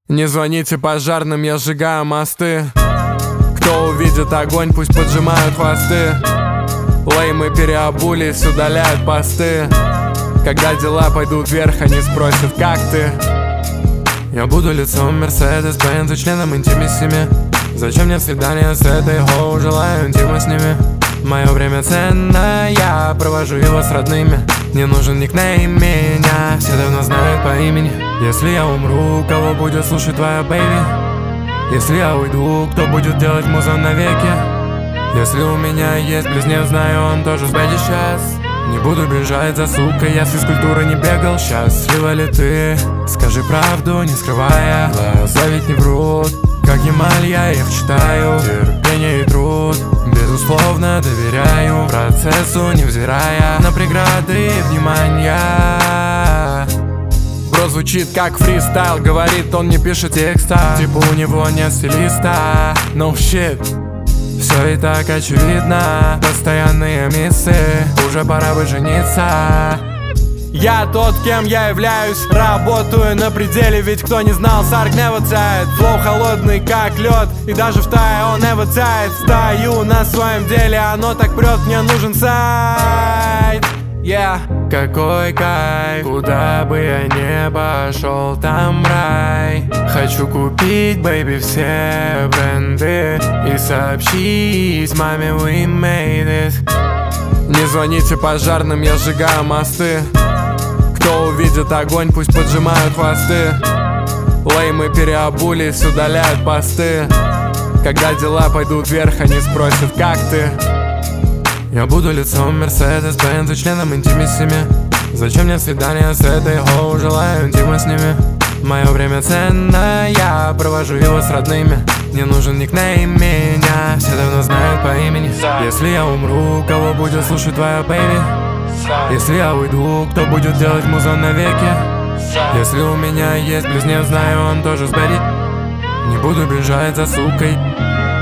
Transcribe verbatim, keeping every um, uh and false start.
Не звоните пожарным, я сжигаю мосты. Кто увидит огонь, пусть поджимают хвосты. Леймы переобулись, удаляют посты. Когда дела пойдут вверх, они спросят, как ты? Я буду лицом Мерседес-Бенз и членом интимиссими. Зачем мне свидание с этой хоу, желаю интима с ними. Мое время ценно, я провожу его с родными. Не нужен никнейм меня, все давно знают по имени. Если я умру, кого будет слушать твоя бэйби? Если я уйду, кто будет делать музон навеки? Если у меня есть близнец, знаю, он тоже в беде сейчас. Не буду бежать за сукой, я с физкультуры не бегал. Счастлива ли ты? Скажи правду, не скрывая. Глаза ведь не врут, как Емаль, я их читаю. Терпение и труд, безусловно доверяю процессу, невзирая на преграды и внимания. Бро звучит как фристайл, говорит, он не пишет текста. Типа у него нет стилиста. No shit. Все и так очевидно, постоянные миссы, уже пора бы жениться. Я тот, кем я являюсь, работаю на пределе, ведь кто не знал, Sark never tired. Флоу холодный, как лед, и даже в тае он never tired. Стою на своем деле, оно так прет, мне нужен сайт. Yeah. Какой кайф, куда бы я не пошел, там рай. Хочу купить, бэйби, все бренды и сообщить маме, we made it. Не звоните пожарным, я сжигаю мосты. Кто увидит огонь, пусть поджимают хвосты. Леймы переобулись, удаляют посты. Когда дела пойдут вверх, они спросят, как ты? Я буду лицом Мерседес-Бенз и членом интимиссими. Зачем мне свидание с этой хоу, желаю интима с ними. Мое время ценно, я провожу его с родными. Не нужен никнейм меня, все давно знают по имени. Если я умру, кого будет слушать твоя бэйби? Если я уйду, кто будет делать музон навеки? Если у меня есть близнец, знаю, он тоже с бэди. Не буду бежать за сукой.